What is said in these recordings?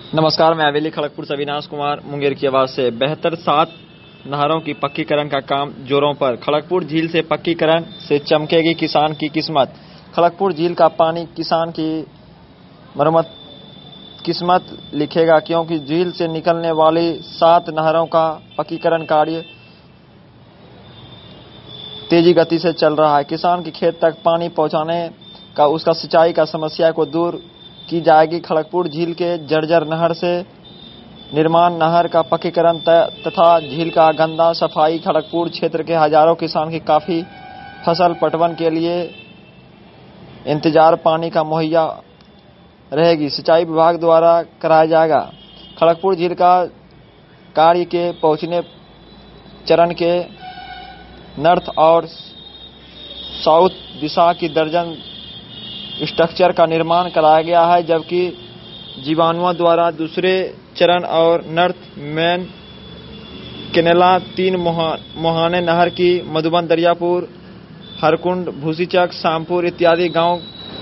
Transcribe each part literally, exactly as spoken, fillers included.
नमस्कार, मैं हवेली खड़गपुर से अविनाश कुमार मुंगेर की आवाज से। बेहतर सात नहरों की पक्कीकरण का काम जोरों पर। खड़गपुर झील से पक्कीकरण से चमकेगी किसान की किस्मत। खड़गपुर झील का पानी किसान की मरम्मत किस्मत लिखेगा, क्योंकि झील से निकलने वाली सात नहरों का पक्कीकरण कार्य तेजी गति से चल रहा है। किसान के खेत तक पानी पहुंचाने का उसका सिंचाई का समस्या को दूर की जाएगी। खड़गपुर झील के जर्जर नहर से निर्माण नहर का पक्कीकरण तथा झील का गंदा सफाई खड़गपुर क्षेत्र के हजारों किसान की काफी फसल पटवन के लिए इंतजार पानी का मुहैया रहेगी। सिंचाई विभाग द्वारा कराया जाएगा। खड़गपुर झील का कार्य के पहुंचने चरण के नॉर्थ और साउथ दिशा की दर्जन स्ट्रक्चर का निर्माण कराया गया है, जबकि जीवाणुओं द्वारा दूसरे चरण और नॉर्थ मेन केनेला तीन मोहाने नहर की मधुबन दरियापुर हरकुंड भूसीचक शामपुर इत्यादि गांव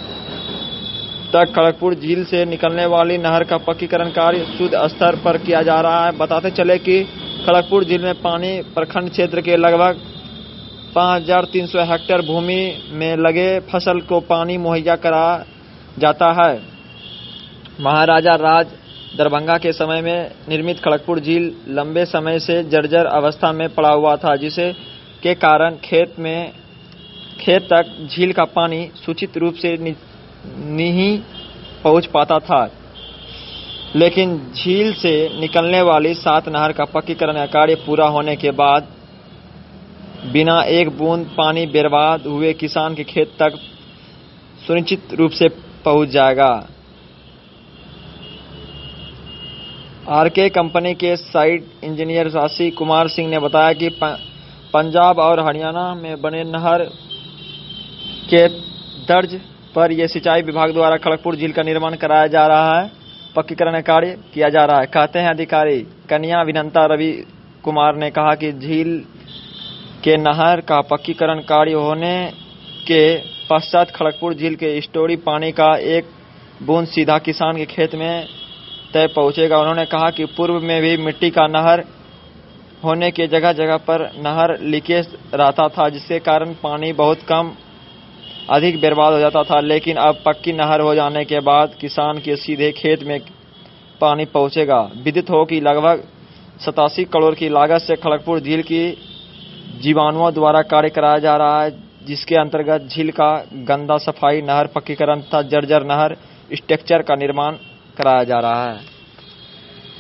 तक खड़गपुर झील से निकलने वाली नहर का पक्कीकरण कार्य युद्ध स्तर पर किया जा रहा है। बताते चले कि खड़गपुर झील में पानी प्रखंड क्षेत्र के लगभग पाँच हजार तीन सौ हेक्टेयर भूमि में लगे फसल को पानी मुहैया करा जाता है। महाराजा राज दरभंगा के समय में निर्मित खड़गपुर झील लंबे समय से जर्जर अवस्था में पड़ा हुआ था, जिसे के कारण खेत में खेत तक झील का पानी सूचित रूप से नहीं पहुंच पाता था। लेकिन झील से निकलने वाली सात नहर का पक्कीकरण कार्य पूरा होने के बाद बिना एक बूंद पानी बर्बाद हुए किसान के खेत तक सुनिश्चित रूप से पहुंच जाएगा। आरके कंपनी के साइट इंजीनियर राशि कुमार सिंह ने बताया कि पंजाब और हरियाणा में बने नहर के तर्ज पर यह सिंचाई विभाग द्वारा खड़गपुर झील का निर्माण कराया जा रहा है, पक्कीकरण कार्य किया जा रहा है, कहते हैं अधिकारी। कन्या अभियंता रवि कुमार ने कहा कि झील के नहर का पक्कीकरण कार्य होने के पश्चात खड़गपुर झील के स्टोरी पानी का एक बूंद सीधा किसान के खेत में तय पहुंचेगा। उन्होंने कहा कि पूर्व में भी मिट्टी का नहर होने के जगह जगह पर नहर लीकेज रहता था, जिसके कारण पानी बहुत कम अधिक बर्बाद हो जाता था। लेकिन अब पक्की नहर हो जाने के बाद किसान के सीधे खेत में पानी पहुंचेगा। विदित हो कि लगभग सतासी करोड़ की लागत से खड़गपुर झील की जीवाणुओं द्वारा कार्य कराया जा रहा है, जिसके अंतर्गत झील का गंदा सफाई नहर पक्कीकरण तथा जर्जर नहर स्ट्रक्चर का निर्माण कराया जा रहा है।